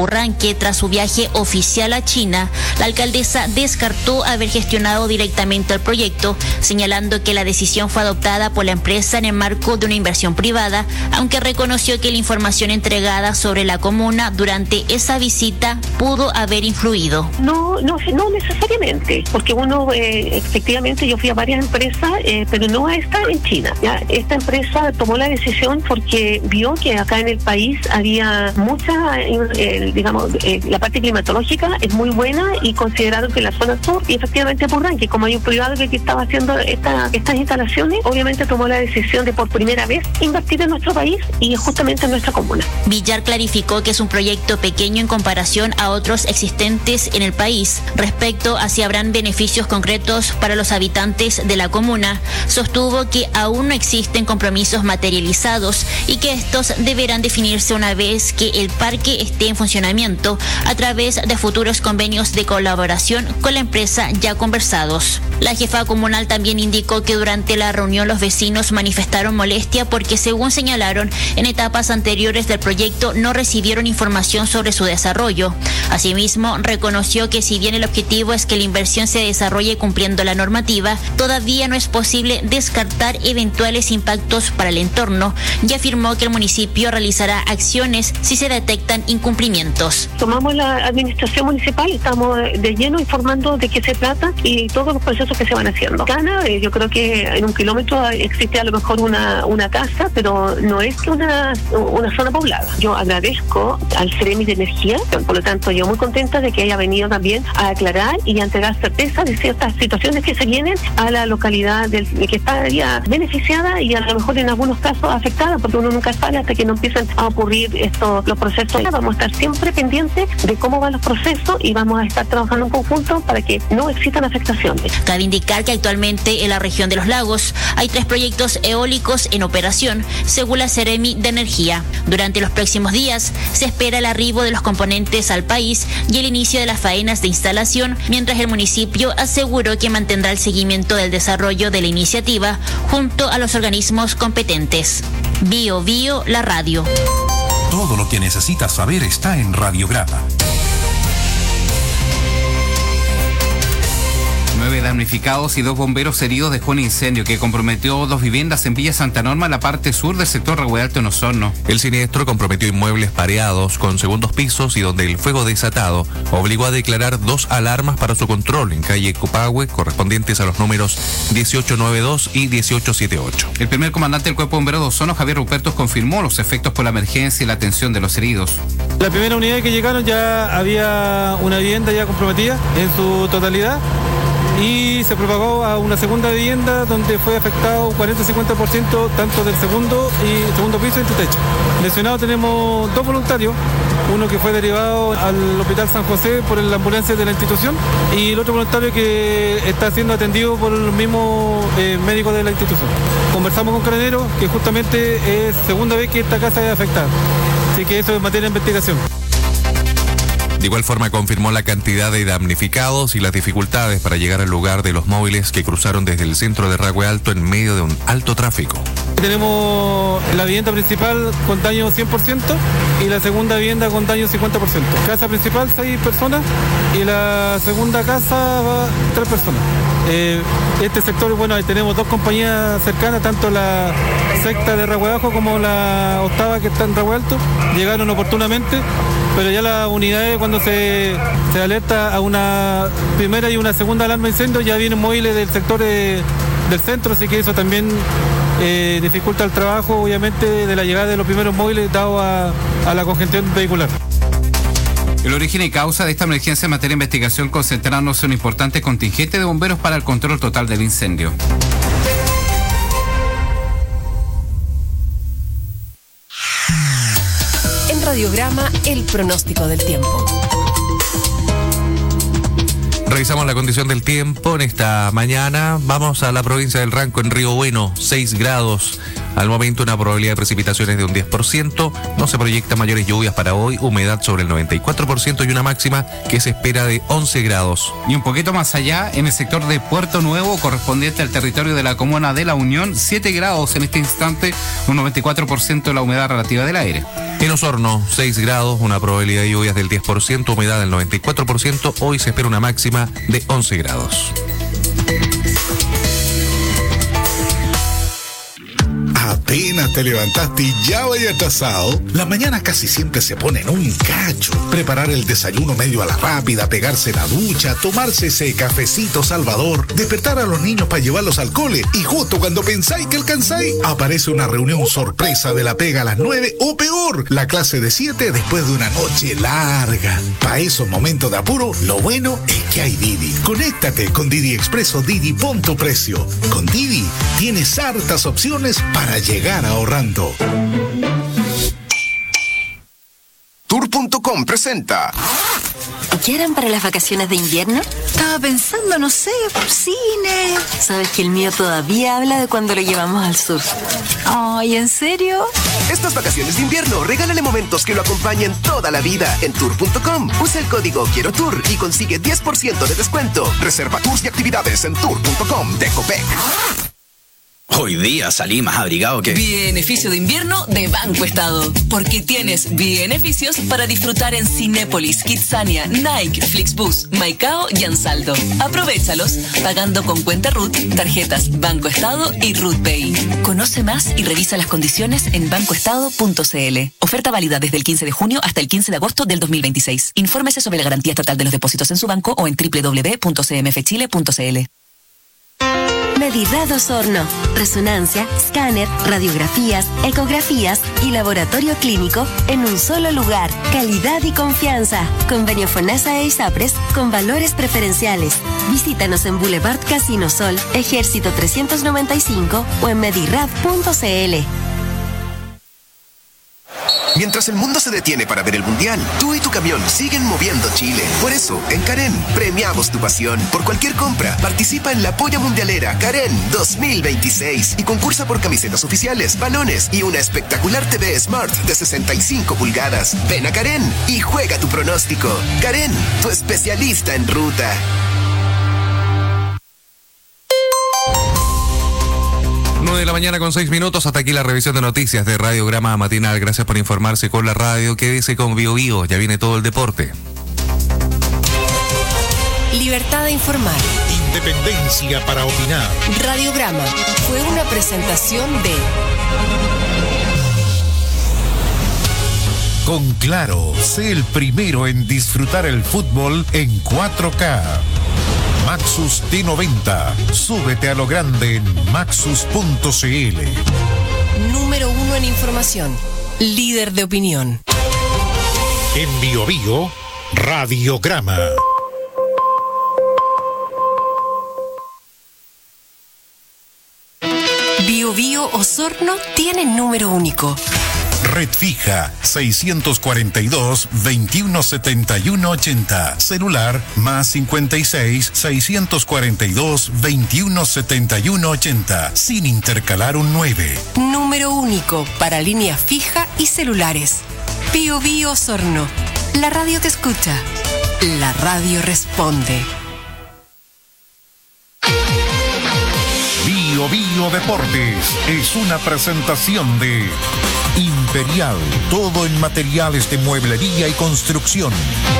Purranque tras su viaje oficial a China, la alcaldesa descartó haber gestionado directamente el proyecto, señalando que la decisión fue adoptada por la empresa en el marco de una inversión privada, aunque reconoció que la información entregada sobre la comuna durante esa visita pudo haber influido. No necesariamente, porque efectivamente yo fui a varias empresas, pero no a esta en China. ¿Ya? Esta empresa tomó la decisión porque vio que acá en el país había mucha, la parte climatológica es muy buena y consideraron que la zona sur, y efectivamente Purranque, como hay un privado que estaba haciendo estas instalaciones, obviamente tomó la decisión de por primera vez invertir en nuestro país y justamente en nuestra comuna. Villar clarificó que es un proyecto pequeño en comparación a otros existentes en el país. Respecto a si habrán beneficios concretos para los habitantes de la comuna, sostuvo que aún no existen compromisos materializados y que estos deberán definirse una vez que el parque esté en funcionamiento a través de futuros convenios de colaboración con la empresa ya conversados. La jefa comunal también indicó que durante la reunión los vecinos manifestaron molestia porque, según señalaron, en etapas anteriores del proyecto no recibieron información sobre su desarrollo. Asimismo, reconoció que si bien el objetivo es que la inversión se desarrolle cumpliendo la normativa, todavía no es posible descartar eventuales impactos para el entorno, y afirmó que el municipio realizará acciones si se detectan incumplimientos. Tomamos la administración municipal, estamos de lleno informando de qué se trata y todos los procesos que se van haciendo. Yo creo que en 1 kilómetro existe a lo mejor una casa, pero no es que una zona poblada. Yo agradezco al Ceremi de Energía, por lo tanto yo muy contenta de que haya venido también a aclarar y a entregar certeza de ciertas situaciones que se vienen a la localidad que estaría beneficiada y a lo mejor en algunos casos afectada, porque uno nunca sabe hasta que no empiezan a ocurrir los procesos. Vamos a estar siempre pendientes de cómo van los procesos y vamos a estar trabajando en conjunto para que no existan afectaciones. Cabe indicar que actualmente en la región de los lagos hay 3 proyectos eólicos en operación, según la Ceremi de Energía. Durante los próximos días se espera el arribo de los componentes al país y el inicio de las faenas de instalación, mientras el municipio aseguró que mantendrá el seguimiento del desarrollo de la iniciativa junto a los organismos competentes. Bio Bio, la radio. Todo lo que necesitas saber está en Radiograma. 9 damnificados y 2 bomberos heridos dejó un incendio que comprometió 2 viviendas en Villa Santa Norma, la parte sur del sector Ragüe Alto en Osorno. El siniestro comprometió inmuebles pareados con segundos pisos y donde el fuego desatado obligó a declarar 2 alarmas para su control en calle Copahue, correspondientes a los números 1892 y 1878. El primer comandante del Cuerpo de Bomberos de Osorno, Javier Rupertos, confirmó los efectos por la emergencia y la atención de los heridos. La primera unidad que llegaron ya había una vivienda ya comprometida en su totalidad, y se propagó a una segunda vivienda donde fue afectado 40-50% tanto del segundo piso y tu techo. Lesionados tenemos 2 voluntarios, uno que fue derivado al Hospital San José por la ambulancia de la institución y el otro voluntario que está siendo atendido por los mismos médicos de la institución. Conversamos con Carabineros, que justamente es segunda vez que esta casa es afectada, así que eso es materia de investigación. De igual forma confirmó la cantidad de damnificados y las dificultades para llegar al lugar de los móviles que cruzaron desde el centro de Ragüe Alto en medio de un alto tráfico. Tenemos la vivienda principal con daño 100% y la segunda vivienda con daño 50%. Casa principal 6 personas y la segunda casa 3 personas. Este sector, bueno, ahí tenemos 2 compañías cercanas, tanto la secta de Ragüe Bajo como la octava que está en Ragüe Alto, llegaron oportunamente, pero ya las unidades cuando se alerta a una primera y una segunda alarma de incendio ya vienen móviles del sector del centro, así que eso también dificulta el trabajo, obviamente, de la llegada de los primeros móviles dado a la congestión vehicular. El origen y causa de esta emergencia en materia de investigación concentrándose en un importante contingente de bomberos para el control total del incendio. En Radiograma, el pronóstico del tiempo. Revisamos la condición del tiempo en esta mañana. Vamos a la provincia del Ranco, en Río Bueno, 6 grados. Al momento una probabilidad de precipitaciones de un 10%. No se proyectan mayores lluvias para hoy. Humedad sobre el 94% y una máxima que se espera de 11 grados. Y un poquito más allá, en el sector de Puerto Nuevo, correspondiente al territorio de la comuna de La Unión, 7 grados en este instante, un 94% de la humedad relativa del aire. En Osorno, 6 grados, una probabilidad de lluvias del 10%, humedad del 94%. Hoy se espera una máxima de 11 grados. Apenas te levantaste y ya vaya atrasado. La mañana casi siempre se pone en un cacho. Preparar el desayuno medio a la rápida, pegarse la ducha, tomarse ese cafecito salvador, despertar a los niños para llevarlos al cole y justo cuando pensáis que alcanzáis, aparece una reunión sorpresa de la pega a las 9 o peor, la clase de 7 después de una noche larga. Para esos momentos de apuro, lo bueno es que hay Didi. Conéctate con Didi Expreso Didi Punto Precio. Con Didi tienes hartas opciones para llegar ahorrando. Tour.com presenta. ¿Qué harán para las vacaciones de invierno? Estaba pensando, no sé, cine. Sabes que el mío todavía habla de cuando lo llevamos al sur. Ay, ¿en serio? Estas vacaciones de invierno, regálale momentos que lo acompañen toda la vida en Tour.com. Usa el código Quiero Tour y consigue 10% de descuento. Reserva tours y actividades en Tour.com de Copec. Hoy día salí más abrigado que... Beneficio de invierno de Banco Estado. Porque tienes beneficios para disfrutar en Cinépolis, Kidzania, Nike, Flixbus, Maicao y Ansaldo. Aprovéchalos pagando con cuenta RUT, tarjetas Banco Estado y RUT Pay. Conoce más y revisa las condiciones en bancoestado.cl. Oferta válida desde el 15 de junio hasta el 15 de agosto del 2026. Infórmese sobre la garantía estatal de los depósitos en su banco o en www.cmfchile.cl. Medidad Osorno. Resonancia, escáner, radiografías, ecografías y laboratorio clínico en un solo lugar. Calidad y confianza. Convenio FONASA e ISAPRES con valores preferenciales. Visítanos en Boulevard Casino Sol, Ejército 395 o en medirad.cl. Mientras el mundo se detiene para ver el Mundial, tú y tu camión siguen moviendo Chile. Por eso, en Karen, premiamos tu pasión. Por cualquier compra, participa en la Polla Mundialera Karen 2026 y concursa por camisetas oficiales, balones y una espectacular TV Smart de 65 pulgadas. Ven a Karen y juega tu pronóstico. Karen, tu especialista en ruta. 9 de la mañana con 6 minutos. Hasta aquí la revisión de noticias de Radiograma Matinal. Gracias por informarse con la radio. Quédese con Bio Bio. Ya viene todo el deporte. Libertad de informar. Independencia para opinar. Radiograma fue una presentación de... Con Claro, sé el primero en disfrutar el fútbol en 4K. Maxus T90. Súbete a lo grande en maxus.cl. Número 1 en información. Líder de opinión. En Bio Bio, Radiograma. Bio Bio Osorno tiene número único. Red fija 642-2171-80. Celular más 56-642-2171-80. Sin intercalar un 9. Número único para línea fija y celulares. Bio Bio Osorno. La radio te escucha. La radio responde. Bio Bio Deportes es una presentación de Imperial, todo en materiales de mueblería y construcción.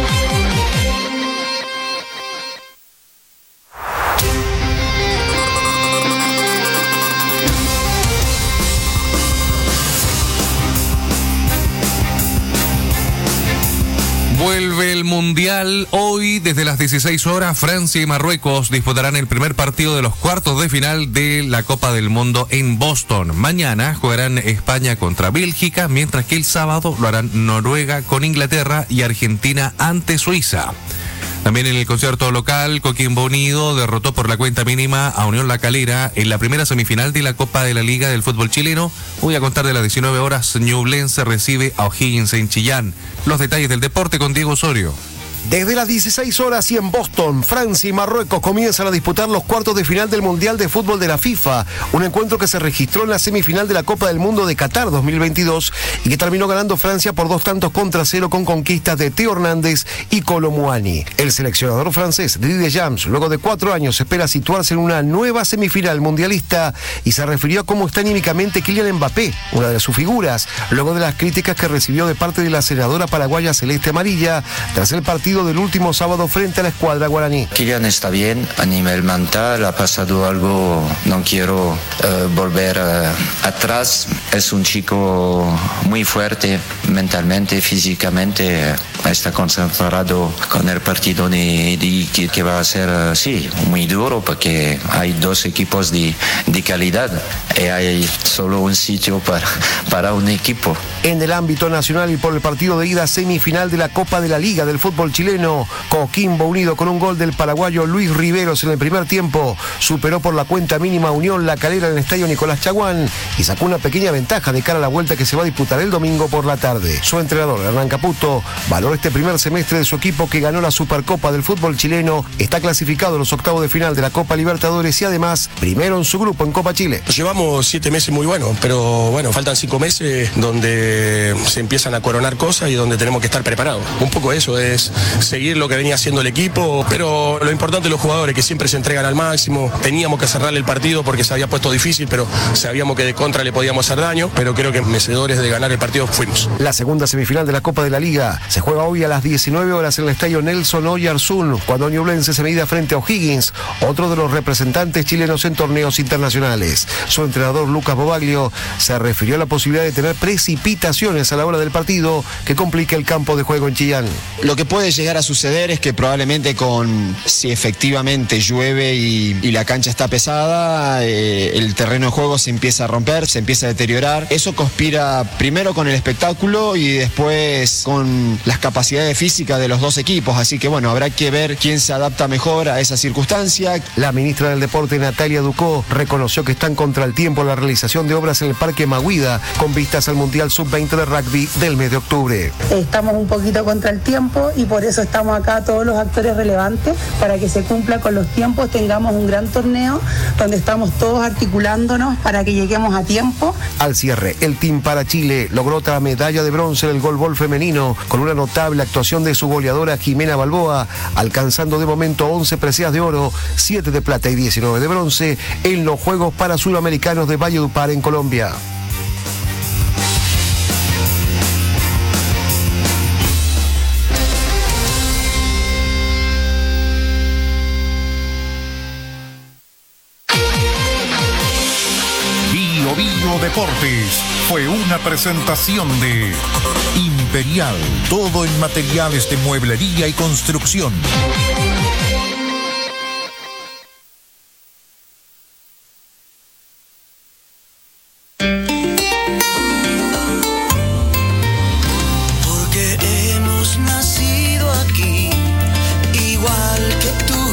Vuelve el Mundial. Hoy, desde las 16 horas, Francia y Marruecos disputarán el primer partido de los cuartos de final de la Copa del Mundo en Boston. Mañana jugarán España contra Bélgica, mientras que el sábado lo harán Noruega con Inglaterra y Argentina ante Suiza. También en el concierto local, Coquimbo Unido derrotó por la cuenta mínima a Unión La Calera en la primera semifinal de la Copa de la Liga del Fútbol Chileno. Hoy a contar de las 19 horas, Ñublense recibe a O'Higgins en Chillán. Los detalles del deporte con Diego Osorio. Desde las 16 horas y en Boston, Francia y Marruecos comienzan a disputar los cuartos de final del Mundial de Fútbol de la FIFA, un encuentro que se registró en la semifinal de la Copa del Mundo de Qatar 2022 y que terminó ganando Francia por 2-0 con conquistas de Teo Hernández y Kolo Muani. El seleccionador francés Didier Deschamps, luego de 4 años, espera situarse en una nueva semifinal mundialista y se refirió a cómo está anímicamente Kylian Mbappé, una de sus figuras, luego de las críticas que recibió de parte de la senadora paraguaya Celeste Amarilla tras el partido del último sábado frente a la escuadra guaraní. Kylian está bien a nivel mental, ha pasado algo, no quiero volver atrás. Es un chico muy fuerte mentalmente, físicamente, está concentrado con el partido que va a ser, sí, muy duro porque hay 2 equipos de calidad y hay solo un sitio para un equipo. En el ámbito nacional y por el partido de ida semifinal de la Copa de la Liga del fútbol chileno, Coquimbo Unido con un gol del paraguayo Luis Riveros en el primer tiempo superó por la cuenta mínima Unión La Calera en el estadio Nicolás Chaguán y sacó una pequeña ventaja de cara a la vuelta que se va a disputar el domingo por la tarde. Su entrenador Hernán Caputo valoró este primer semestre de su equipo que ganó la Supercopa del fútbol chileno, está clasificado a los octavos de final de la Copa Libertadores y además primero en su grupo en Copa Chile. Llevamos 7 meses muy buenos, pero bueno, faltan 5 meses donde se empiezan a coronar cosas y donde tenemos que estar preparados. Un poco eso es seguir lo que venía haciendo el equipo, pero lo importante de los jugadores que siempre se entregan al máximo. Teníamos que cerrar el partido porque se había puesto difícil, pero sabíamos que de contra le podíamos hacer daño, pero creo que merecedores de ganar el partido fuimos. La segunda semifinal de la Copa de la Liga se juega hoy a las 19 horas en el estadio Nelson Oyarzún, cuando Ñublense se mida frente a O'Higgins, otro de los representantes chilenos en torneos internacionales. Su entrenador Lucas Bobaglio se refirió a la posibilidad de tener precipitaciones a la hora del partido que complique el campo de juego en Chillán. Lo que puede llegar a suceder es que probablemente si efectivamente llueve y la cancha está pesada, el terreno de juego se empieza a romper, se empieza a deteriorar. Eso conspira primero con el espectáculo y después con las capacidades físicas de los 2 equipos. Así que bueno, habrá que ver quién se adapta mejor a esa circunstancia. La ministra del Deporte, Natalia Ducó, reconoció que están contra el tiempo la realización de obras en el Parque Maguida con vistas al Mundial Sub-20 de rugby del mes de octubre. Estamos un poquito contra el tiempo y por eso estamos acá todos los actores relevantes para que se cumpla con los tiempos, tengamos un gran torneo donde estamos todos articulándonos para que lleguemos a tiempo. Al cierre, el Team para Chile logró otra medalla de bronce en el golbol femenino con una notable actuación de su goleadora Jimena Balboa, alcanzando de momento 11 preseas de oro, 7 de plata y 19 de bronce en los Juegos Parasuramenericanos de Valledupar en Colombia. Bio Deportes fue una presentación de Imperial, todo en materiales de mueblería y construcción. Porque hemos nacido aquí, igual que tú.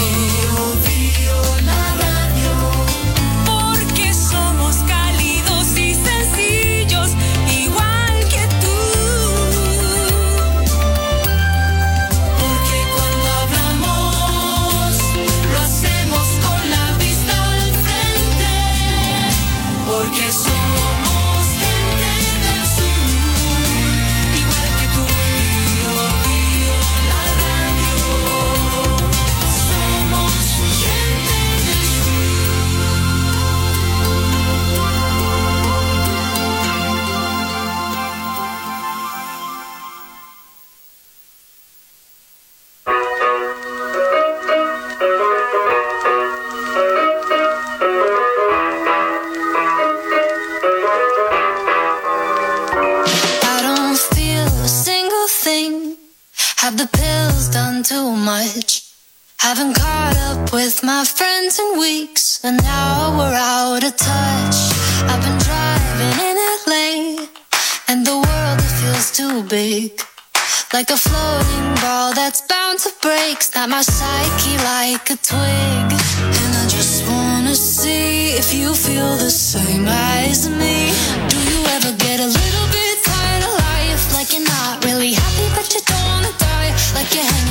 Have the pills done too much? Haven't caught up with my friends in weeks, and now we're out of touch. I've been driving in LA, and the world, it feels too big. Like a floating ball that's bound to break. Snap my psyche like a twig. And I just wanna see if you feel the same as me. Do you ever get a little bit tired of life? Like you're not really happy but you don't wanna die. Like you're hanging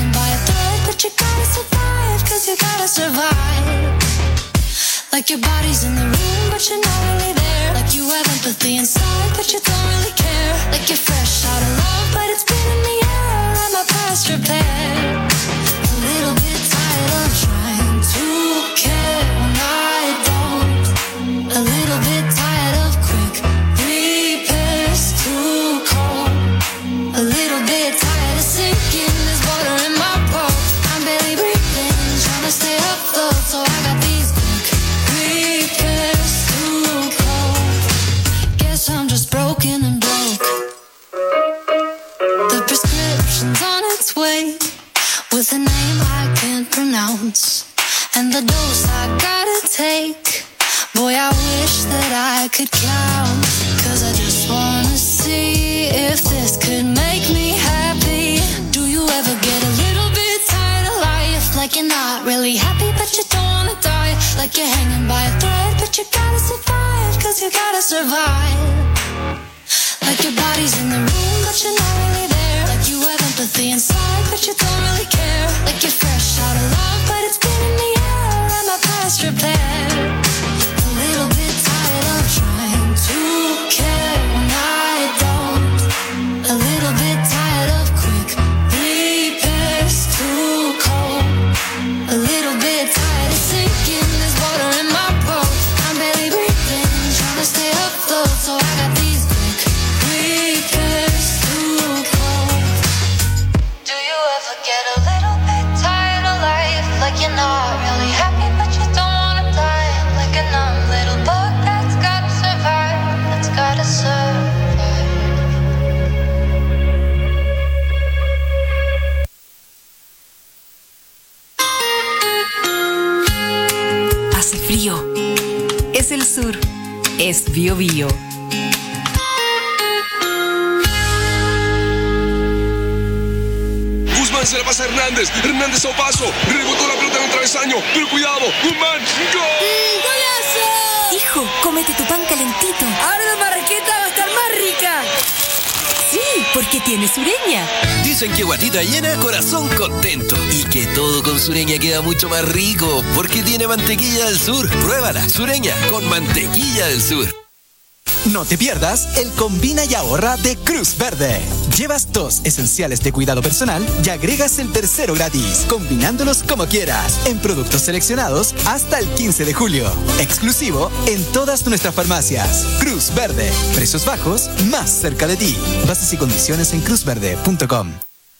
survive. Like your body's in the room, but you're not really there. Like you have empathy inside, but you don't really care. Like you're fresh out of love, but it's been in the air. I'm a past repair. A little bit tired of trying to care when I don't. A little bit tired of quick repairs, too cold. A little bit tired of sinking, there's water in my boat. I'm barely breathing, trying to stay afloat. So I got these quick repairs, too cold. Guess I'm just broken and broke. The prescription's on its way, with a name I can't pronounce, and the dose I gotta take. Boy, I wish that I could count, 'cause I just wanna see if this could make me happy. Do you ever get a little bit tired of life? Like you're not really happy, but you don't wanna die. Like you're hanging by a thread, but you gotta survive, 'cause you gotta survive. Like your body's in the room, but you're not really there. Like you have empathy inside, but you don't really care. Like you're fresh out of love, but it's been in the air. I'm a past repair. A little bit tired of trying to care when I don't. A little bit tired of quick repairs, too cold. A little bit tired of sinking, there's water in my boat. I'm barely breathing, trying to stay afloat. So I got these quick repairs, too cold. Do you ever get a little bit tired of life? Like you're not really happy, but you don't wanna die. Like a numb little bug that's gotta survive, that's gotta survive. Hace frío. Es el sur. Es Bio Bio. Guzmán se la pasa a Hernández. Hernández a paso. Rebotó la pelota en el travesaño. Pero cuidado. Guzmán. ¡Gol! ¡Golazo! Hijo, cómete tu pan calentito. Ahora la marraqueta va a estar más rica. Sí, porque tiene Sureña. Dicen que guatita llena, corazón contento. Y que todo con Sureña queda mucho más rico, porque tiene mantequilla del sur. Pruébala, Sureña, con mantequilla del sur. No te pierdas el Combina y Ahorra de Cruz Verde. Llevas 2 esenciales de cuidado personal y agregas el tercero gratis, combinándolos como quieras, en productos seleccionados hasta el 15 de julio. Exclusivo en todas nuestras farmacias. Cruz Verde. Precios bajos, más cerca de ti. Bases y condiciones en cruzverde.com.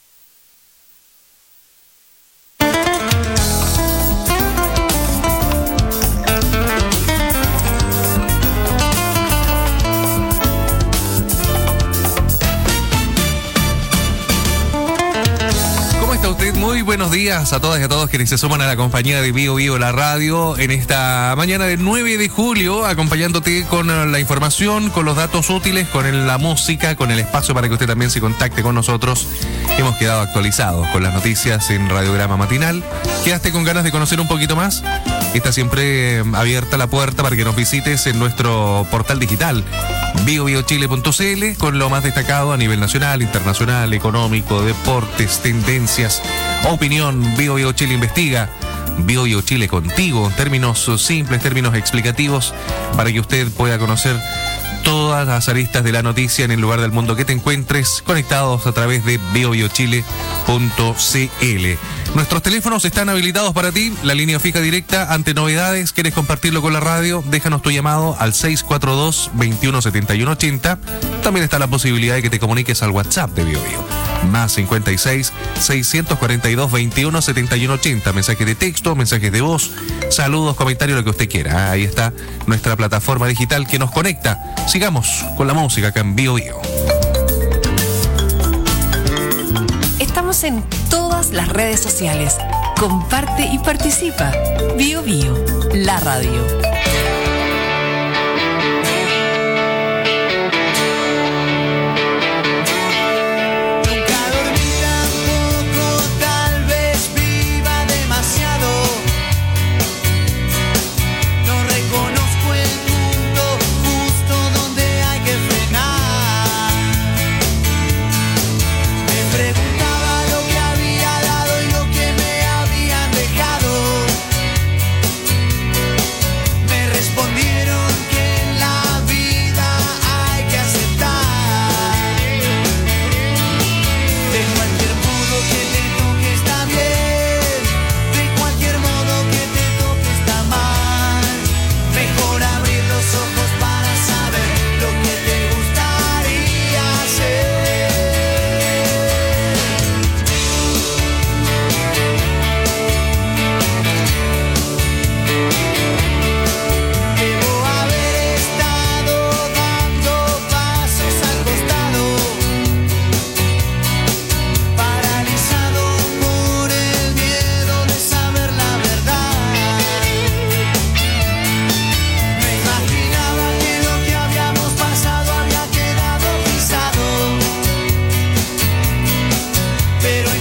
Muy buenos días a todas y a todos quienes se suman a la compañía de Bio Bio, la radio, en esta mañana del 9 de julio, acompañándote con la información, con los datos útiles, con la música, con el espacio para que usted también se contacte con nosotros. Hemos quedado actualizados con las noticias en Radiograma Matinal. ¿Quedaste con ganas de conocer un poquito más? Está siempre abierta la puerta para que nos visites en nuestro portal digital biobiochile.cl con lo más destacado a nivel nacional, internacional, económico, deportes, tendencias, opinión. Bio Bio Chile investiga. Bio Bio Chile contigo. Términos simples, términos explicativos para que usted pueda conocer todas las aristas de la noticia en el lugar del mundo que te encuentres, conectados a través de biobiochile.cl. Nuestros teléfonos están habilitados para ti, la línea fija directa. Ante novedades, ¿quieres compartirlo con la radio? Déjanos tu llamado al 642-217180. También está la posibilidad de que te comuniques al WhatsApp de Bio Bio. Más 56 642 21 71 80. Mensajes de texto, mensajes de voz, saludos, comentarios, lo que usted quiera. Ahí está nuestra plataforma digital que nos conecta. Sigamos con la música acá en Bio Bio. Estamos en todas las redes sociales. Comparte y participa. Bio Bio, la radio. Preguntaba lo que había dado y lo que me habían dejado.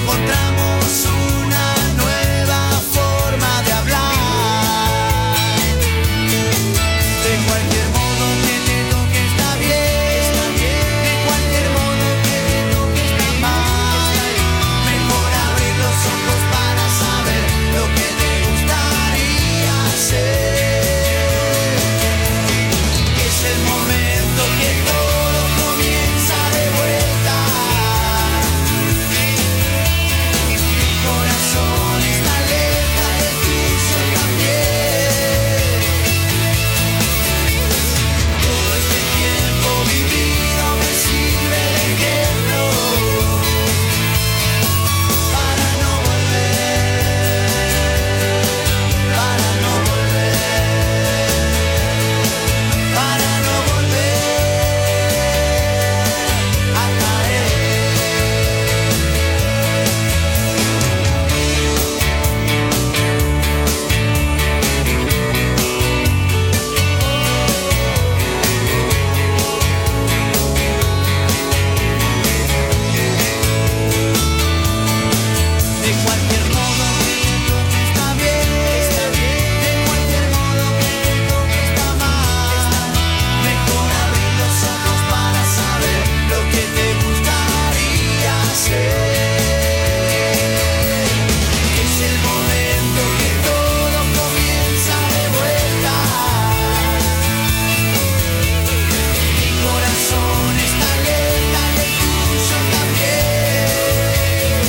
encontramos una nueva forma de hablar. De cualquier modo que te toque está bien, de cualquier modo que te toque está mal. Mejor abrir los ojos para saber lo que te gustaría hacer. Es el momento que todo comienza de vuelta. Mi corazón está alerta, el tuyo también. Todo este tiempo vivido me sirve de ejemplo para no volver, para no volver, para no volver a caer. De cualquier modo que te toque está bien, de cualquier modo que te toque está mal. Mejor abrir los ojos para saber lo que te gustaría hacer. Es el momento que todo comienza de vuelta. Mi corazón está alerta y el tuyo también.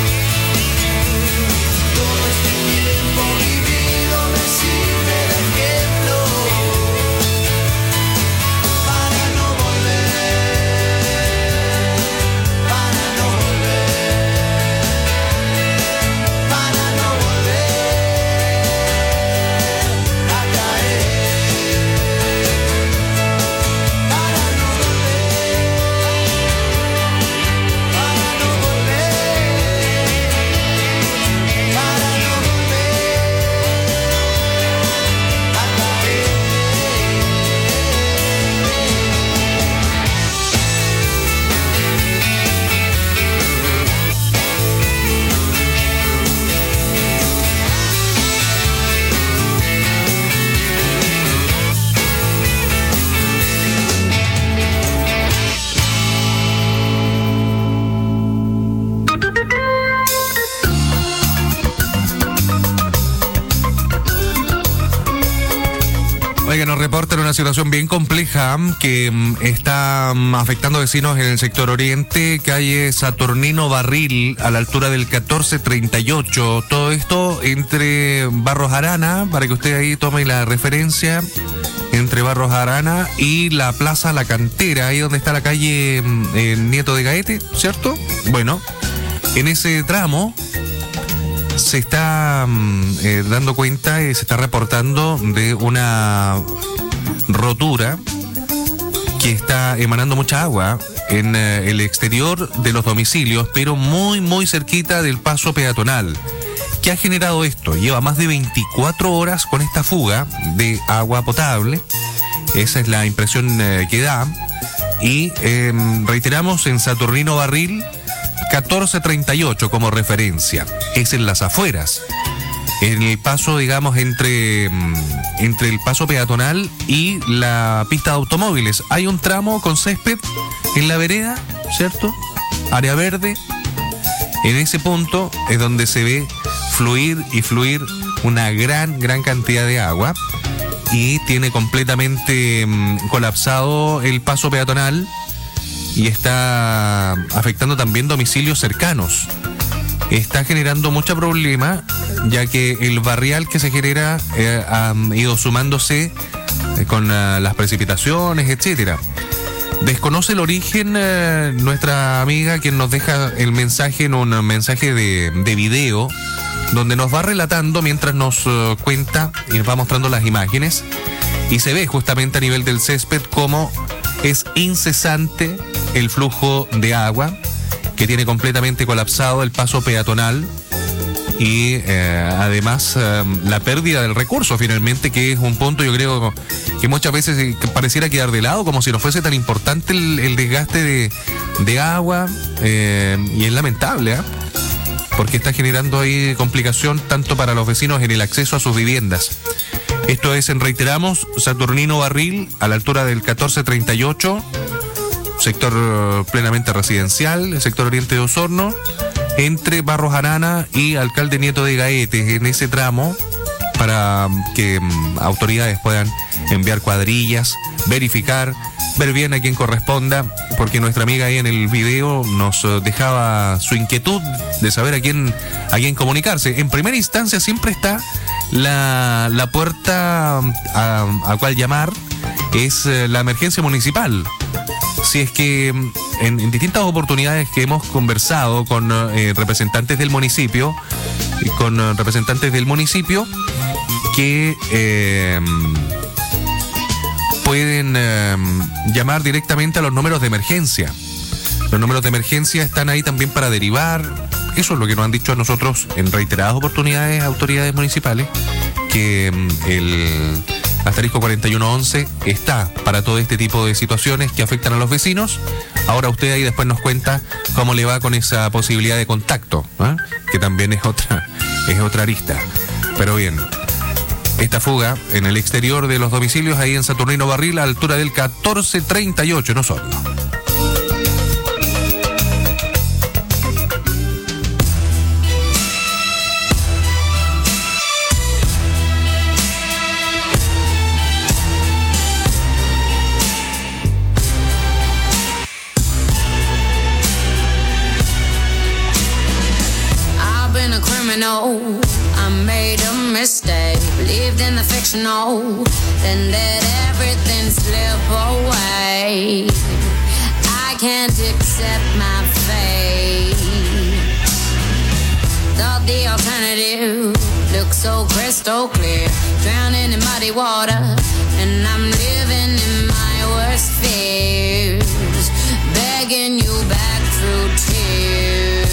Todo este tiempo vivido me sirve de ejemplo para no volver, para no volver, para no volver a caer, para no Oiga, nos reportan una situación bien compleja que está afectando vecinos en el sector oriente, calle Saturnino Barril, a la altura del 1438. Todo esto entre Barros Arana, para que usted ahí tome la referencia, entre Barros Arana y la Plaza La Cantera, ahí donde está la calle Nieto de Gaete, ¿cierto? Bueno, en ese tramo se está dando cuenta y se está reportando de una rotura que está emanando mucha agua en el exterior de los domicilios, pero muy, muy cerquita del paso peatonal. ¿Qué ha generado esto? Lleva más de 24 horas con esta fuga de agua potable. Esa es la impresión que da. Y reiteramos, en Saturnino Barril, 1438 como referencia. Es en las afueras, en el paso, digamos, entre el paso peatonal y la pista de automóviles. Hay un tramo con césped en la vereda, ¿cierto? Área verde. En ese punto es donde se ve fluir una gran cantidad de agua, y tiene completamente colapsado el paso peatonal y está afectando también domicilios cercanos. Está generando mucho problema, ya que el barrial que se genera ha ido sumándose con las precipitaciones, etcétera. Desconoce el origen nuestra amiga, quien nos deja el mensaje en un mensaje de video, donde nos va relatando mientras nos cuenta y nos va mostrando las imágenes, y se ve justamente a nivel del césped cómo es incesante el flujo de agua, que tiene completamente colapsado el paso peatonal, y además la pérdida del recurso finalmente, que es un punto, yo creo, que muchas veces pareciera quedar de lado, como si no fuese tan importante el desgaste de agua, y es lamentable, porque está generando ahí complicación tanto para los vecinos en el acceso a sus viviendas. Esto es, reiteramos, Saturnino Barril, a la altura del 1438, sector plenamente residencial, el sector oriente de Osorno, entre Barros Arana y Alcalde Nieto de Gaete, en ese tramo, para que autoridades puedan enviar cuadrillas, verificar, ver bien a quien corresponda, porque nuestra amiga ahí en el video nos dejaba su inquietud de saber a quién comunicarse. En primera instancia siempre está la puerta a cual llamar, es la emergencia municipal. Si es que en distintas oportunidades que hemos conversado con representantes del municipio, que pueden llamar directamente a los números de emergencia. Los números de emergencia están ahí también para derivar. Eso es lo que nos han dicho a nosotros en reiteradas oportunidades autoridades municipales, que el asterisco 4111 está para todo este tipo de situaciones que afectan a los vecinos. Ahora usted ahí después nos cuenta cómo le va con esa posibilidad de contacto, ¿eh? Que también es otra arista. Pero bien, esta fuga en el exterior de los domicilios ahí en Saturnino Barril, a la altura del 1438 en Osorno. I made a mistake, believed in the fictional, then let everything slip away. I can't accept my fate. Thought the alternative looked so crystal clear, drowning in muddy water, and I'm living in my worst fears, begging you back through tears.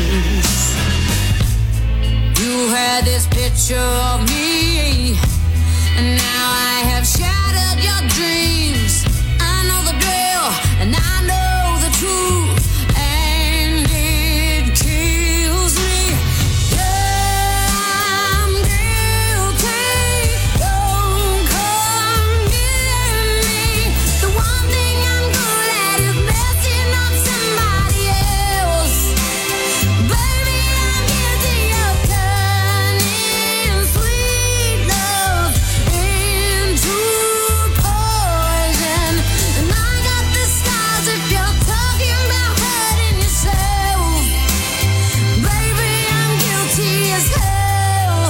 You had this picture of me, and now I have shattered your dreams. I know the drill, and I know the truth, and it kills me. Yeah, I'm guilty. Don't come near me. The one thing I'm good at is messing up somebody else. Baby, I'm guilty of turning sweet love into poison. And I got the scars if you're talking about hurting yourself. Baby, I'm guilty as hell.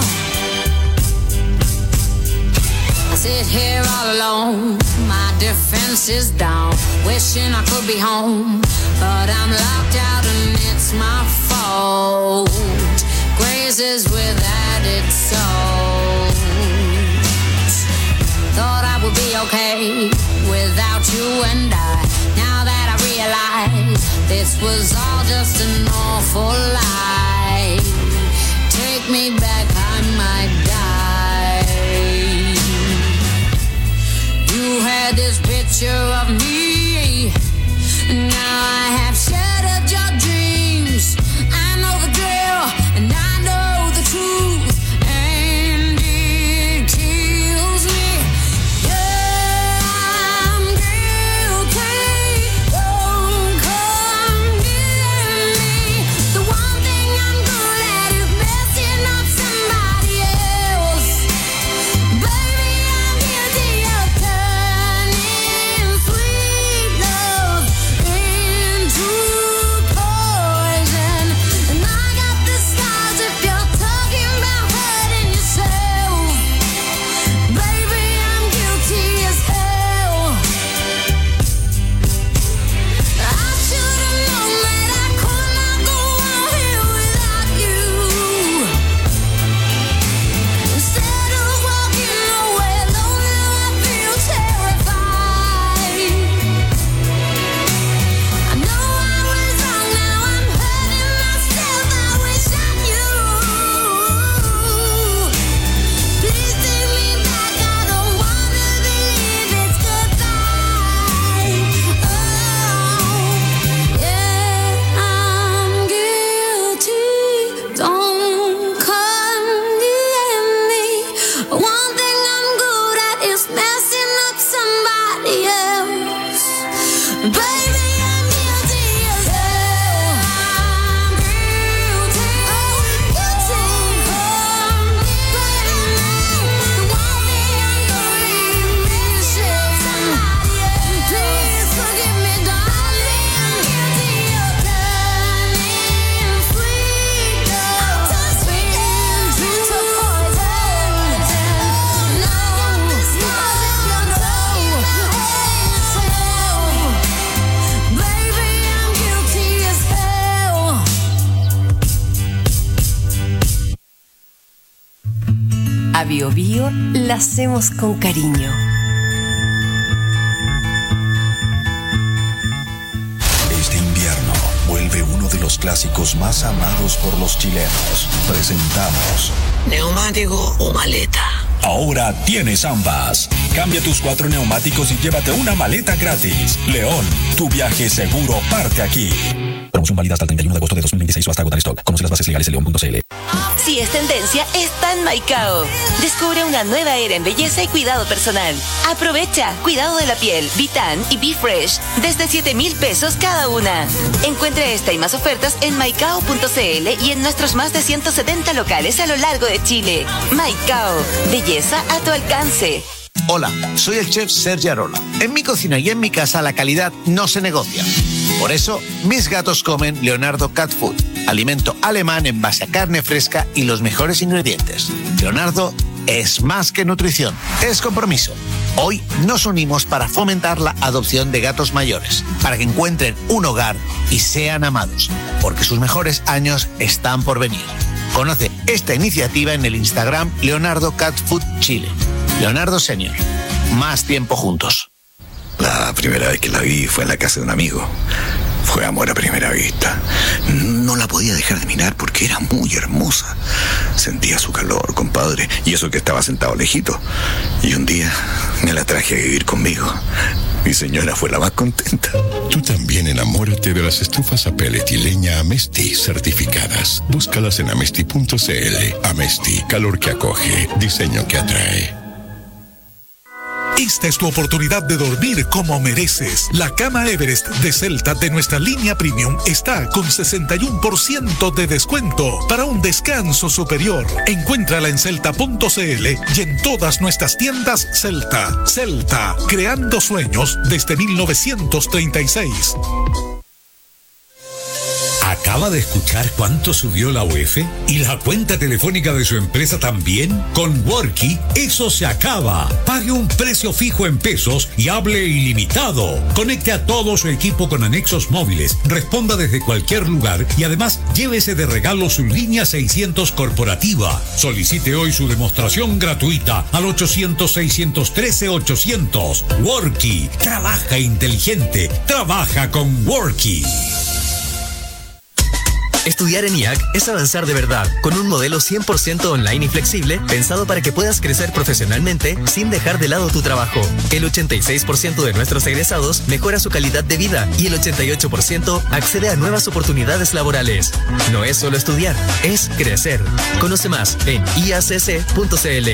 I sit here all alone, my defense is down, wishing I could be home, but I'm locked out and it's my fault. Grazes with added salt. Thought I would be okay without you and I. Now that I realize this was all just an awful lie. Take me back, I might die. You had this picture of me, and now I have shattered your dreams. I know the drill, and I know the truth, and it kills me. Yeah, I'm guilty. Don't come near me. The one thing I'm A Bio Bio la hacemos con cariño. Este invierno vuelve uno de los clásicos más amados por los chilenos. Presentamos ¿neumático o maleta? Ahora tienes ambas. Cambia tus 4 neumáticos y llévate una maleta gratis. León, tu viaje seguro parte aquí. Promoción válida hasta el 31 de agosto de 2026 o hasta agotar stock. Conoce las bases legales en león.cl. Si es tendencia, está en Maicao. Descubre una nueva era en belleza y cuidado personal. Aprovecha cuidado de la piel, Vitan y Be Fresh desde 7,000 pesos cada una. Encuentra esta y más ofertas en maicao.cl y en nuestros más de 170 locales a lo largo de Chile. Maicao, belleza a tu alcance. Hola, soy el chef Sergio Arola. En mi cocina y en mi casa la calidad no se negocia. Por eso, mis gatos comen Leonardo Cat Food, alimento alemán en base a carne fresca y los mejores ingredientes. Leonardo es más que nutrición, es compromiso. Hoy nos unimos para fomentar la adopción de gatos mayores, para que encuentren un hogar y sean amados, porque sus mejores años están por venir. Conoce esta iniciativa en el Instagram Leonardo Cat Food Chile. Leonardo Senior, más tiempo juntos. La primera vez que la vi fue en la casa de un amigo. Fue amor a primera vista. No la podía dejar de mirar porque era muy hermosa. Sentía su calor, compadre, y eso que estaba sentado lejito. Y un día me la traje a vivir conmigo. Mi señora fue la más contenta. Tú también enamórate de las estufas a pellet y leña Amesti certificadas. Búscalas en amesti.cl. Amesti, calor que acoge, diseño que atrae. Esta es tu oportunidad de dormir como mereces. La cama Everest de Celta de nuestra línea Premium está con 61% de descuento para un descanso superior. Encuéntrala en celta.cl y en todas nuestras tiendas Celta. Celta, creando sueños desde 1936. ¿Acaba de escuchar cuánto subió la UF? ¿Y la cuenta telefónica de su empresa también? Con Worky, eso se acaba. Pague un precio fijo en pesos y hable ilimitado. Conecte a todo su equipo con anexos móviles, responda desde cualquier lugar y además llévese de regalo su línea 600 corporativa. Solicite hoy su demostración gratuita al 800-613-800. Worky, trabaja inteligente, trabaja con Worky. Estudiar en IAC es avanzar de verdad, con un modelo 100% online y flexible, pensado para que puedas crecer profesionalmente sin dejar de lado tu trabajo. El 86% de nuestros egresados mejora su calidad de vida y el 88% accede a nuevas oportunidades laborales. No es solo estudiar, es crecer. Conoce más en iacc.cl.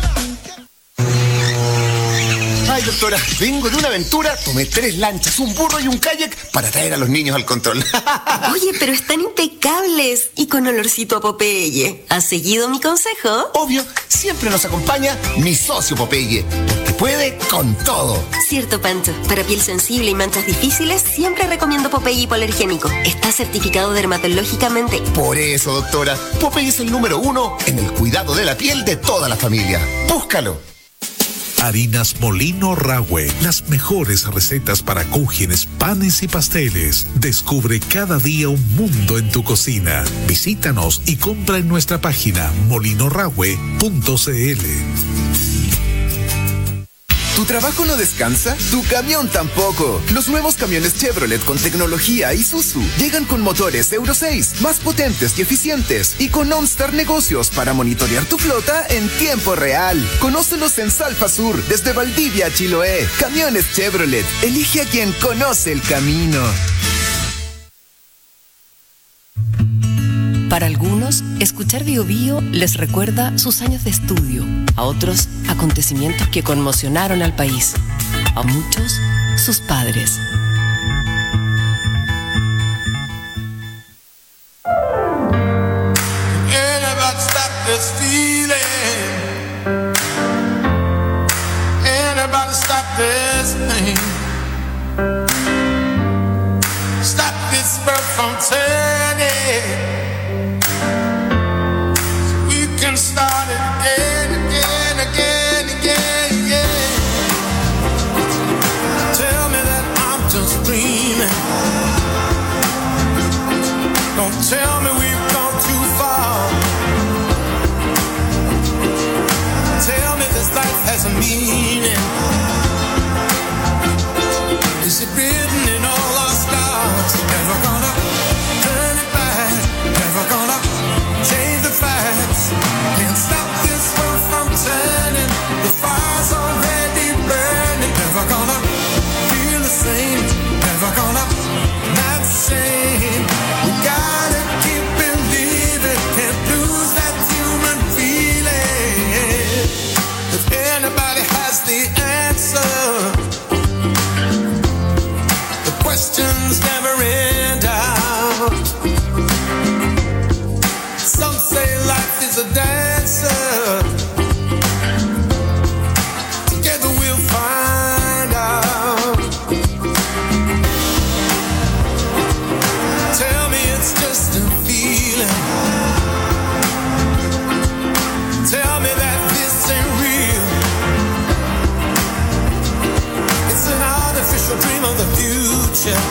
Ay, doctora, vengo de una aventura, tomé 3 lanchas, un burro y un kayak para traer a los niños al control. Oye, pero están impecables y con olorcito a Popeye. ¿Has seguido mi consejo? Obvio, siempre nos acompaña mi socio Popeye, que puede con todo. Cierto, Pancho. Para piel sensible y manchas difíciles, siempre recomiendo Popeye hipoalergénico. Está certificado dermatológicamente. Por eso, doctora, Popeye es el número 1 en el cuidado de la piel de toda la familia. Búscalo. Harinas Molino Rahue, las mejores recetas para cúgenes, panes y pasteles. Descubre cada día un mundo en tu cocina. Visítanos y compra en nuestra página molinorahue.cl. ¿Tu trabajo no descansa? Tu camión tampoco. Los nuevos camiones Chevrolet con tecnología Isuzu llegan con motores Euro 6, más potentes y eficientes, y con OnStar Negocios para monitorear tu flota en tiempo real. Conócelos en Salfa Sur, desde Valdivia a Chiloé. Camiones Chevrolet. Elige a quien conoce el camino. Para algunos, escuchar Bio Bio les recuerda sus años de estudio, a otros, acontecimientos que conmocionaron al país, a muchos, sus padres. Start it again, yeah. Tell me that I'm just dreaming. Don't tell me we've gone too far. meaning? Is it written in all our stars? Never gonna turn it back, never gonna change the facts. Can't stop this world from turning. The fire's already burning. Never gonna feel the same, never gonna not the same. We gotta keep believing, can't lose that human feeling. If anybody has the answer, the questions never end out. Some say life is a dancer. Together we'll find out. Tell me it's just a feeling. Tell me that this ain't real. It's an artificial dream of the future.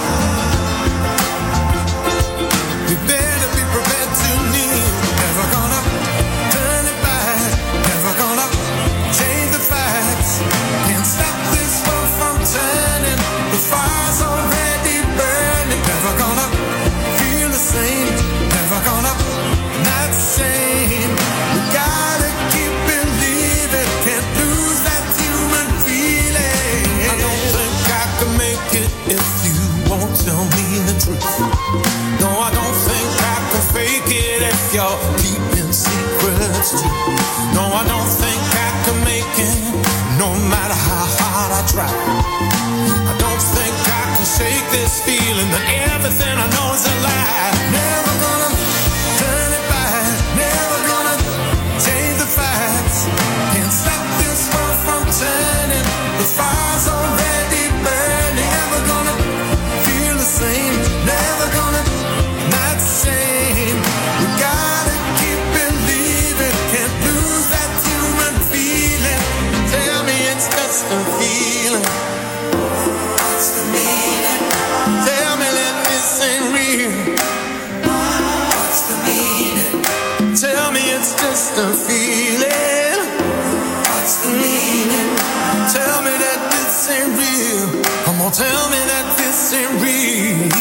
We better be prepared to kneel. Never gonna turn it back. Never gonna change the facts. Can't stop this world from turning. The fire's already burning. Never gonna feel the same. Never gonna not the same. We gotta keep believing. Can't lose that human feeling. I don't think I can make it if you won't tell me the truth. No, I don't think I can fake it if you're keeping secrets too. No, I don't think I can make it, no matter how hard I try. I don't think I can shake this feeling that everything I know is a lie. Never gonna turn it back, never gonna change the facts. Can't stop this world from turning. The fire's already burning. Never gonna feel the same. Never gonna not the same. We gotta keep believing. Can't lose that human feeling. Tell me it's just a feeling. What's the meaning? Tell me that this ain't real. What's the meaning? Tell me it's just a feeling. What's the meaning? Tell me that this ain't real. Come on, tell me that this ain't real.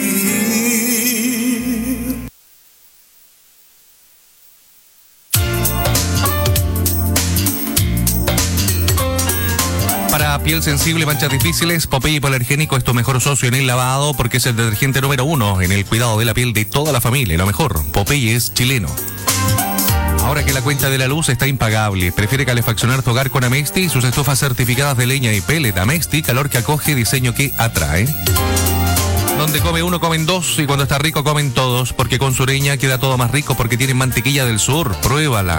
Para piel sensible, manchas difíciles, Popeye Hipoalergénico es tu mejor socio en el lavado porque es el detergente número 1 en el cuidado de la piel de toda la familia. Lo mejor, Popeye es chileno. Ahora que la cuenta de la luz está impagable, prefiere calefaccionar tu hogar con Amesti y sus estufas certificadas de leña y pellet. Amesti, calor que acoge, diseño que atrae. Donde come uno, comen dos, y cuando está rico comen todos, porque con Sureña queda todo más rico porque tienen mantequilla del sur. Pruébala.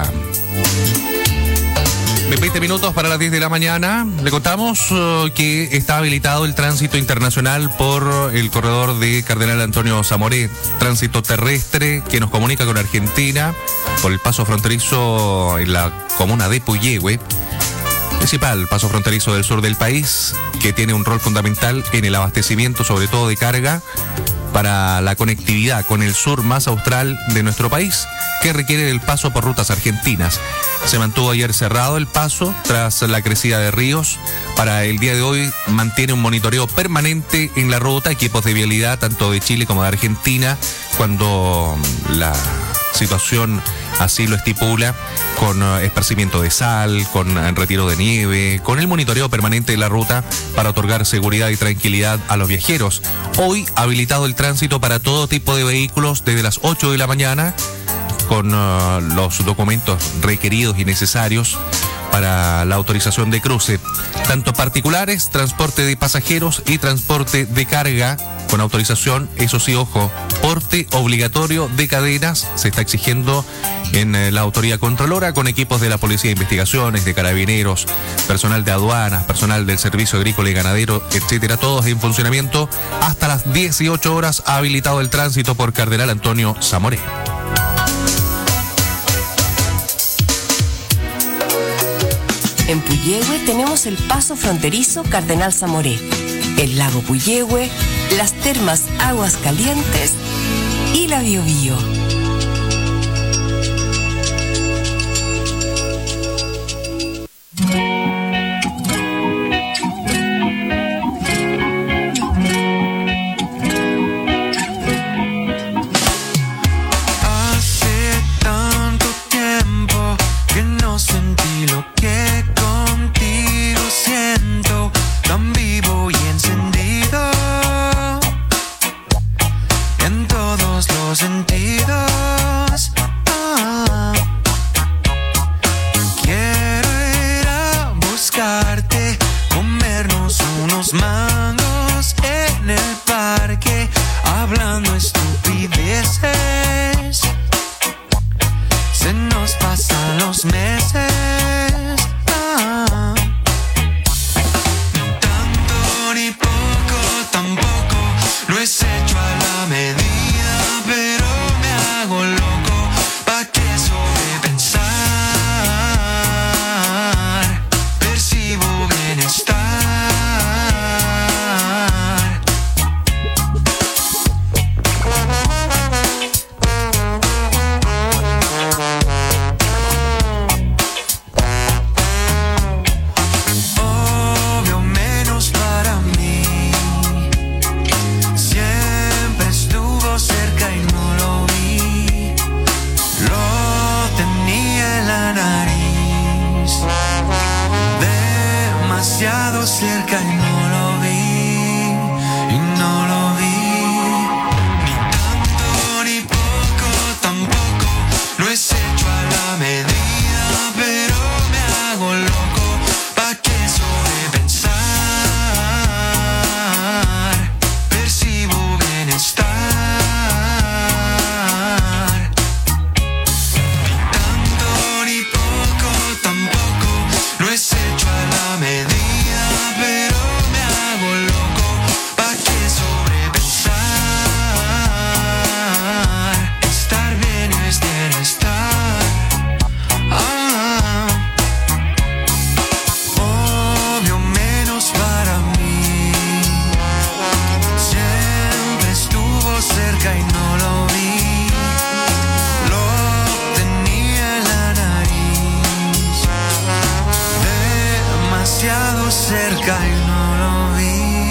20 minutos para las 10 de la mañana. Le contamos que está habilitado el tránsito internacional por el corredor de Cardenal Antonio Zamoré. Tránsito terrestre que nos comunica con Argentina por el paso fronterizo en la comuna de Puyehue. Principal paso fronterizo del sur del país que tiene un rol fundamental en el abastecimiento, sobre todo de carga, para la conectividad con el sur más austral de nuestro país, que requiere del paso por rutas argentinas. Se mantuvo ayer cerrado el paso tras la crecida de ríos. Para el día de hoy mantiene un monitoreo permanente en la ruta, equipos de vialidad tanto de Chile como de Argentina, cuando la situación así lo estipula, con esparcimiento de sal, con retiro de nieve, con el monitoreo permanente de la ruta para otorgar seguridad y tranquilidad a los viajeros. Hoy habilitado el tránsito para todo tipo de vehículos desde las 8 de la mañana, con los documentos requeridos y necesarios para la autorización de cruce, tanto particulares, transporte de pasajeros y transporte de carga con autorización. Eso sí, ojo, porte obligatorio de cadenas se está exigiendo en la autoridad controlora, con equipos de la Policía de Investigaciones, de Carabineros, personal de aduanas, personal del Servicio Agrícola y Ganadero, etcétera, todos en funcionamiento. Hasta las 18 horas ha habilitado el tránsito por Cardenal Antonio Zamoré. En Puyehue tenemos el paso fronterizo Cardenal Zamoré, el lago Puyehue, las termas Aguas Calientes y la Biobío. menos pasan los meses. Ni tanto ni poco tampoco, lo es hecho a la medida, pero me hago loco. ¿Pa' qué sobrepensar? Percibo bienestar. Obvio menos para mí. Siempre estuvo cerca y no lo vi. Lo tenía en la nariz. Demasiado cerca y no lo vi. Y no lo vi. Ni tanto ni poco tampoco. Lo es hecho a la medida, pero me hago loco. ¿Pa' qué sobrepensar? Percibo bienestar. Ni tanto ni poco tampoco. Lo es hecho a la medida, pero me hago loco. ¿Pa' qué sobrepensar? Estar bien es bienestar. Obvio menos para mí. Siempre estuvo cerca y no lo vi. Lo tenía en la nariz. Demasiado cerca y no lo vi.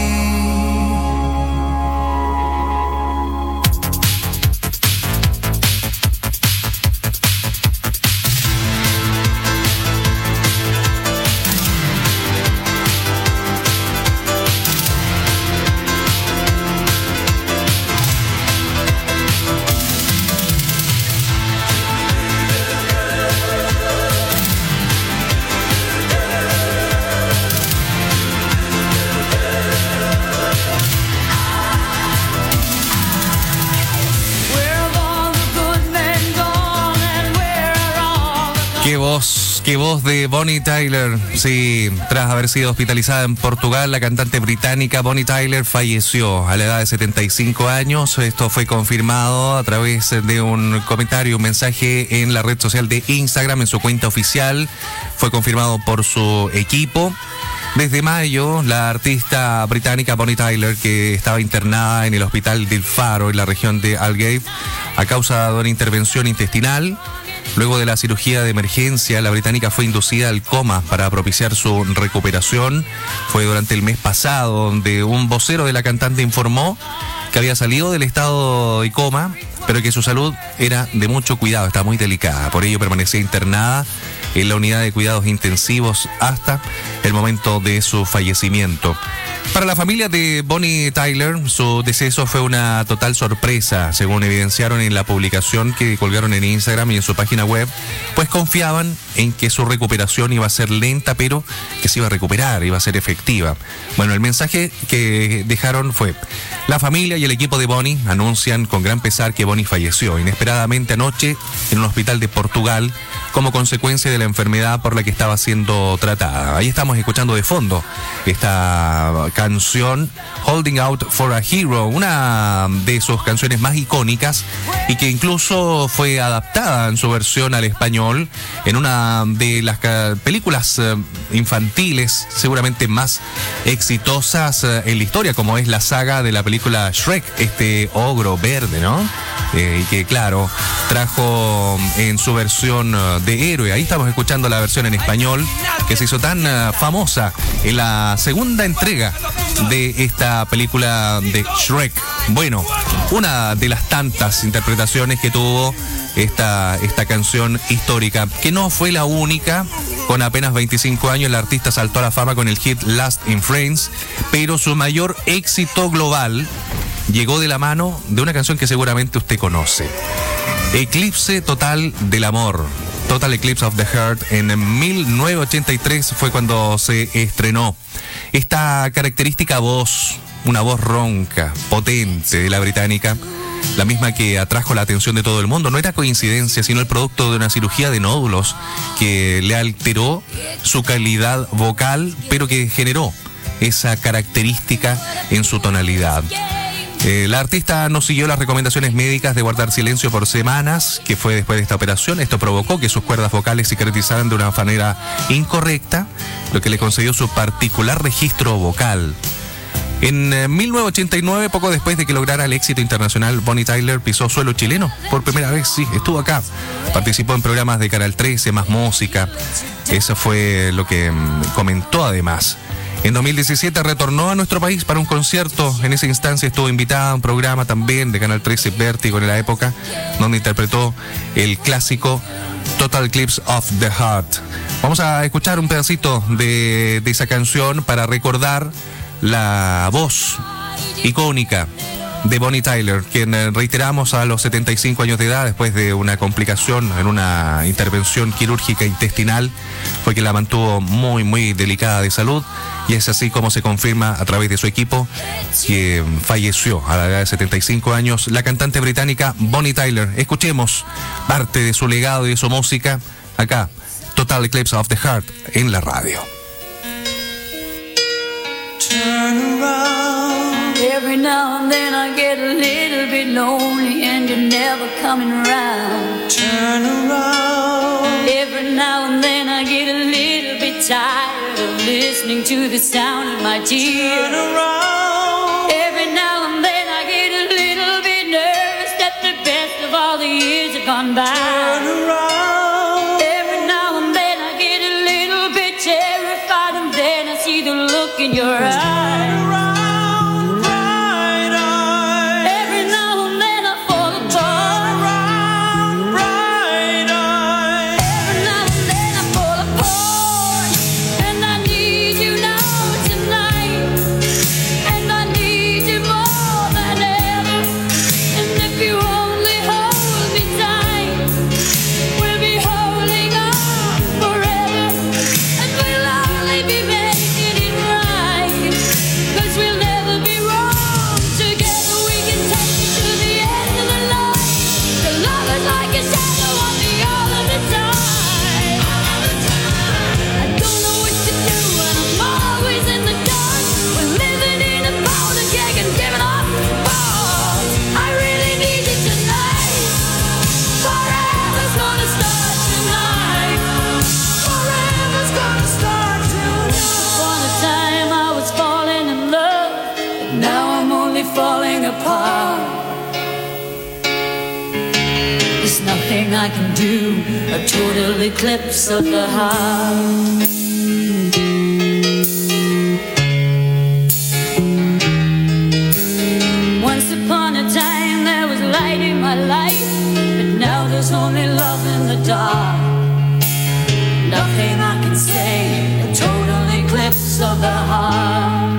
Qué voz de Bonnie Tyler. Sí, tras haber sido hospitalizada en Portugal, la cantante británica Bonnie Tyler falleció a la edad de 75 años. Esto fue confirmado a través de un comentario, un mensaje en la red social de Instagram, en su cuenta oficial. Fue confirmado por su equipo. Desde mayo, la artista británica Bonnie Tyler, que estaba internada en el hospital del Faro, en la región de Aldgate, a causa de una intervención intestinal. Luego de la cirugía de emergencia, la británica fue inducida al coma para propiciar su recuperación. Fue durante el mes pasado donde un vocero de la cantante informó que había salido del estado de coma, pero que su salud era de mucho cuidado, estaba muy delicada. Por ello permanecía internada en la unidad de cuidados intensivos hasta el momento de su fallecimiento. Para la familia de Bonnie Tyler, su deceso fue una total sorpresa, según evidenciaron en la publicación que colgaron en Instagram y en su página web, pues confiaban en que su recuperación iba a ser lenta, pero que se iba a recuperar, iba a ser efectiva. Bueno, el mensaje que dejaron fue: la familia y el equipo de Bonnie anuncian con gran pesar que Bonnie falleció inesperadamente anoche en un hospital de Portugal como consecuencia de la enfermedad por la que estaba siendo tratada. Ahí estamos escuchando de fondo esta canción, Holding Out for a Hero, una de sus canciones más icónicas y que incluso fue adaptada en su versión al español en una de las películas infantiles seguramente más exitosas en la historia, como es la saga de la película Shrek, este ogro verde, ¿no? Y que, claro, trajo en su versión de héroe. Ahí estamos escuchando la versión en español que se hizo tan famosa en la segunda entrega de esta película de Shrek. Bueno, una de las tantas interpretaciones que tuvo esta canción histórica, que no fue la única. Con apenas 25 años, la artista saltó a la fama con el hit Last in Frames, pero su mayor éxito global llegó de la mano de una canción que seguramente usted conoce. Eclipse Total del Amor, Total Eclipse of the Heart. En 1983 fue cuando se estrenó. Esta característica voz, una voz ronca, potente de la británica, la misma que atrajo la atención de todo el mundo. No era coincidencia, sino el producto de una cirugía de nódulos que le alteró su calidad vocal, pero que generó esa característica en su tonalidad. La artista no siguió las recomendaciones médicas de guardar silencio por semanas, que fue después de esta operación. Esto provocó que sus cuerdas vocales cicatrizaran de una manera incorrecta, lo que le concedió su particular registro vocal. En 1989, poco después de que lograra el éxito internacional, Bonnie Tyler pisó suelo chileno por primera vez. Sí, estuvo acá. Participó en programas de Canal 13, Más Música. Eso fue lo que comentó además. En 2017 retornó a nuestro país para un concierto. En esa instancia estuvo invitada a un programa también de Canal 13, Vértigo en la época, donde interpretó el clásico Total Eclipse of the Heart. Vamos a escuchar un pedacito de esa canción para recordar la voz icónica de Bonnie Tyler, quien reiteramos a los 75 años de edad, después de una complicación en una intervención quirúrgica intestinal, fue que la mantuvo muy, muy delicada de salud, y es así como se confirma a través de su equipo que falleció a la edad de 75 años la cantante británica Bonnie Tyler. Escuchemos parte de su legado y de su música acá, Total Eclipse of the Heart, en la radio. Turn around. Every now and then I get a little bit lonely and you're never coming around. Turn around. Every now and then I get a little bit tired of listening to the sound of my tears. Turn around. Every now and then I get a little bit nervous that the best of all the years have gone by. Turn around. Every now and then I get a little bit terrified and then I see the look in your eyes. I can do a total eclipse of the heart. Once upon a time there was light in my life, but now there's only love in the dark. Nothing I can say, a total eclipse of the heart.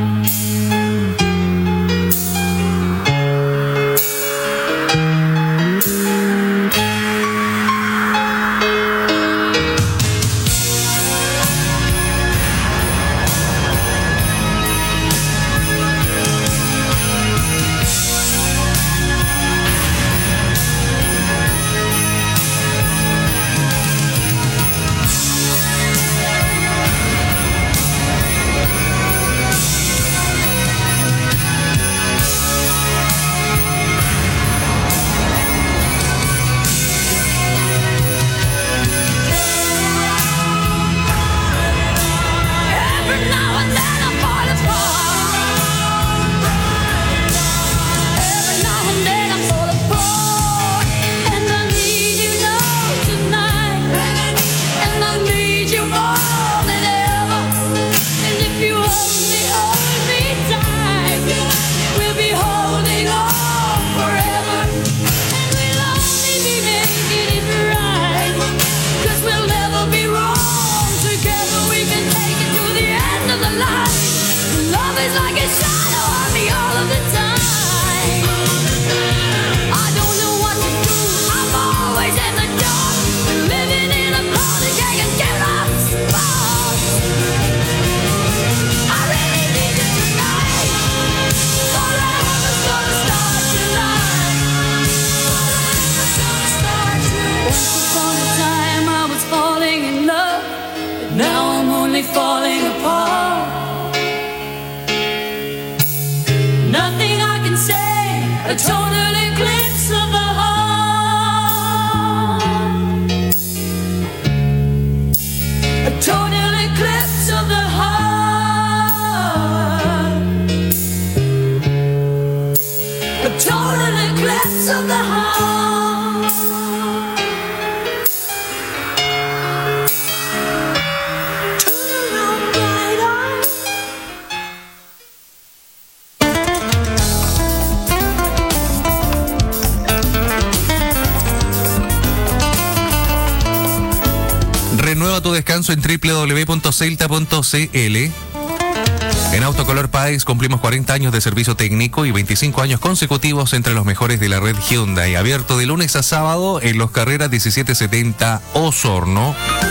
me falling apart. Nothing I can say, a total eclipse of the heart. A total eclipse of the heart. A total eclipse of the heart. Renueva tu descanso en www.celta.cl. En Autocolor Páez cumplimos 40 años de servicio técnico y 25 años consecutivos entre los mejores de la red Hyundai. Abierto de lunes a sábado en los carreras 1770 Osorno.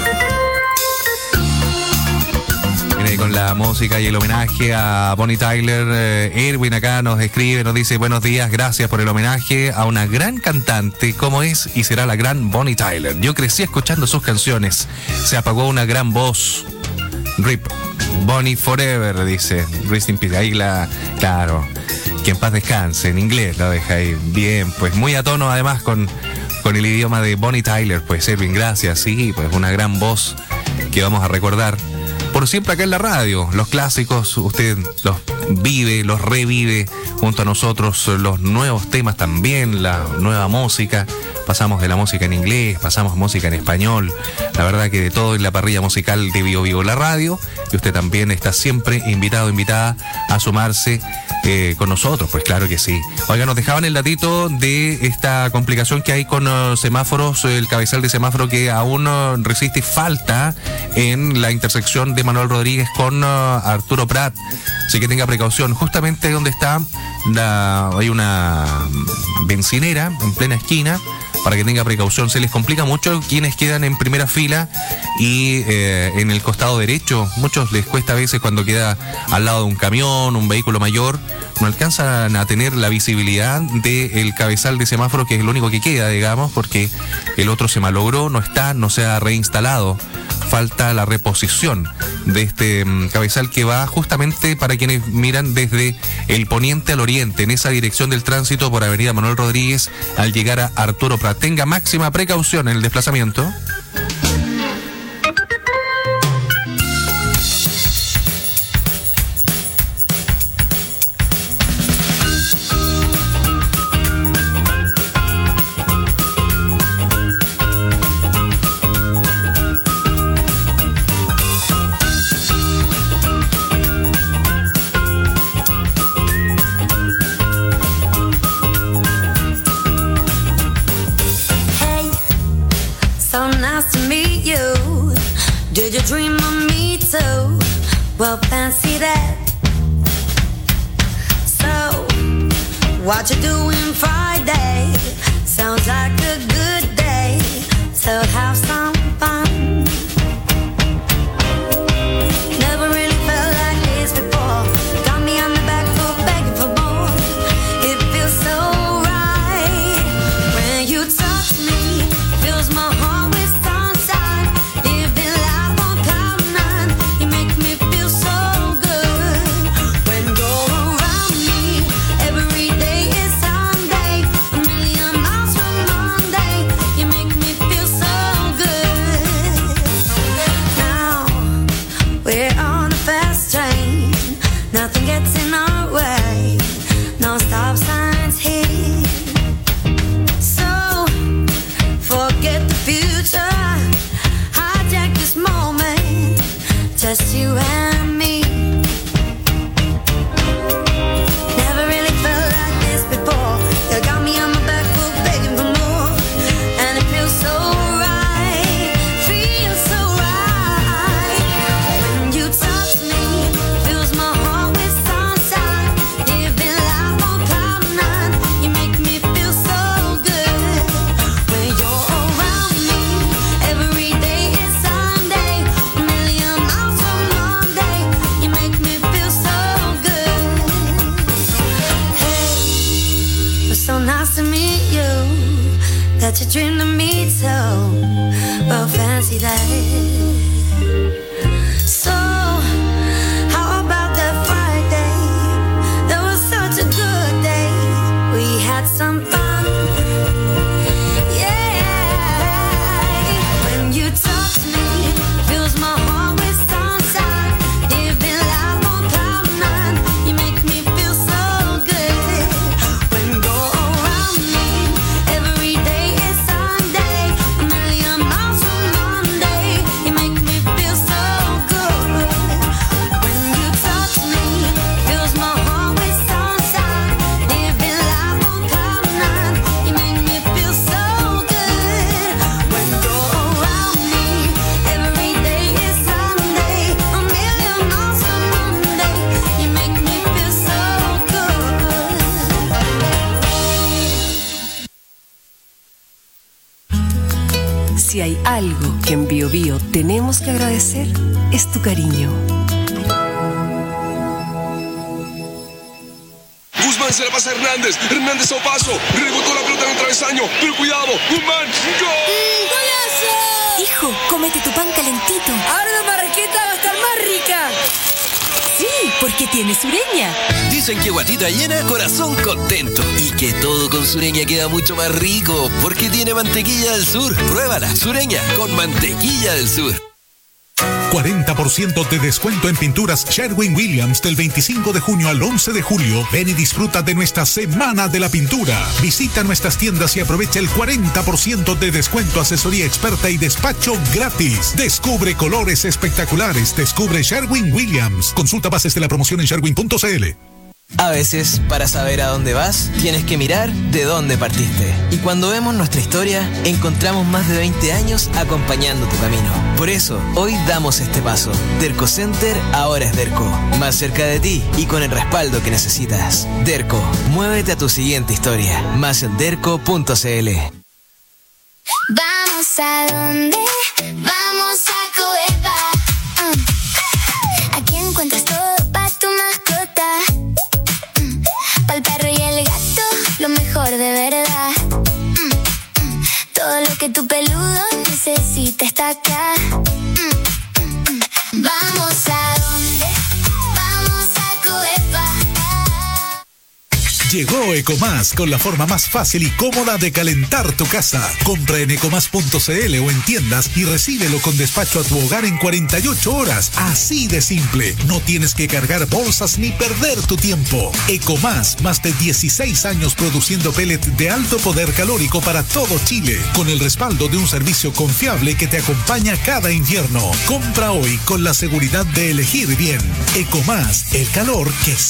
Viene ahí con la música y el homenaje a Bonnie Tyler. Erwin acá nos escribe, nos dice: buenos días, gracias por el homenaje a una gran cantante como es y será la gran Bonnie Tyler. Yo crecí escuchando sus canciones. Se apagó una gran voz. RIP. Bonnie Forever, dice. Rest in peace. Ahí claro. Que en paz descanse. En inglés lo deja ahí. Bien, pues muy a tono además con el idioma de Bonnie Tyler. Pues Erwin, gracias. Sí, pues una gran voz que vamos a recordar por siempre acá en la radio. Los clásicos, usted los vive, los revive junto a nosotros. Los nuevos temas también, la nueva música. Pasamos de la música en inglés, pasamos música en español. La verdad que de todo en la parrilla musical de Bio Vivo la radio. Y usted también está siempre invitado, invitada a sumarse con nosotros. Pues claro que sí. Oiga, nos dejaban el datito de esta complicación que hay con semáforos, el cabezal de semáforo que aún resiste falta en la intersección de Manuel Rodríguez con Arturo Prat. Así que tenga precaución. Justamente donde está hay una bencinera en plena esquina. Para que tenga precaución, se les complica mucho quienes quedan en primera fila y en el costado derecho. Muchos les cuesta a veces cuando queda al lado de un camión, un vehículo mayor, no alcanzan a tener la visibilidad del cabezal de semáforo, que es lo único que queda, digamos, porque el otro se malogró, no se ha reinstalado. Falta la reposición de este cabezal que va justamente para quienes miran desde el poniente al oriente, en esa dirección del tránsito por Avenida Manuel Rodríguez al llegar a Arturo Prat. Tenga máxima precaución en el desplazamiento. Well, fancy that. So, what you doing Friday? Sounds like a good day. So have some fun. Never really felt like this before. Got me on the back foot begging for more. It feels so right when you touch me. Fills my heart with sunshine. Living life on cloud nine. You make me feel so good when you're around me. Every day is Sunday, a million miles from Monday. You make me feel so good. Now we're on a fast train. Nothing gets in our way. No stop signs here. So forget the future. Hijack this moment. Just you and me. Never really felt like this before. You got me on my back foot begging for more. And it feels so right. Feels so right. When you touch me, fills my heart with sunshine. Living life on cloud nine. You make me feel so good. When you're around me, every day is Sunday. A million miles from Monday. You make me feel so good. Hey, it's so nice to meet you. That you dream to meet so. Well, fancy that. So algo que en Bio Bio tenemos que agradecer es tu cariño. Guzmán se la pasa a Hernández. Hernández a paso. Rebotó la pelota en el travesaño. Pero cuidado. Guzmán. ¡Gol! ¡Golazo! Hijo, cómete tu pan calentito. Ahora la marraqueta va a estar más rica. Sí, porque tiene Sureña. Dicen que guatita llena, corazón contento. Y que todo con Sureña queda mucho más rico, porque tiene mantequilla del sur. Pruébala, Sureña, con mantequilla del sur. 40% de descuento en pinturas Sherwin-Williams del 25 de junio al 11 de julio. Ven y disfruta de nuestra Semana de la Pintura. Visita nuestras tiendas y aprovecha el 40% de descuento, asesoría experta y despacho gratis. Descubre colores espectaculares. Descubre Sherwin-Williams. Consulta bases de la promoción en sherwin.cl. A veces, para saber a dónde vas, tienes que mirar de dónde partiste. Y cuando vemos nuestra historia, encontramos más de 20 años acompañando tu camino. Por eso, hoy damos este paso. Derco Center ahora es Derco. Más cerca de ti y con el respaldo que necesitas. Derco, muévete a tu siguiente historia. Más en derco.cl. Vamos a donde, vamos a Coepa. Aquí encuentras todo para tu mascota. Pa'l perro y el gato, lo mejor de verdad. Todo lo que tu peludo necesita está acá. Vamos a donde, vamos a Coepa. Llegó Ecomás con la forma más fácil y cómoda de calentar tu casa. Compra en ecomás.cl o en tiendas y recíbelo con despacho a tu hogar en 48 horas. Así de simple. No tienes que cargar bolsas ni perder tu tiempo. Ecomás, más de 16 años produciendo pellet de alto poder calórico para todo Chile, con el respaldo de un servicio confiable que te acompaña cada invierno. Compra hoy con la seguridad de elegir bien. Ecomás, el calor que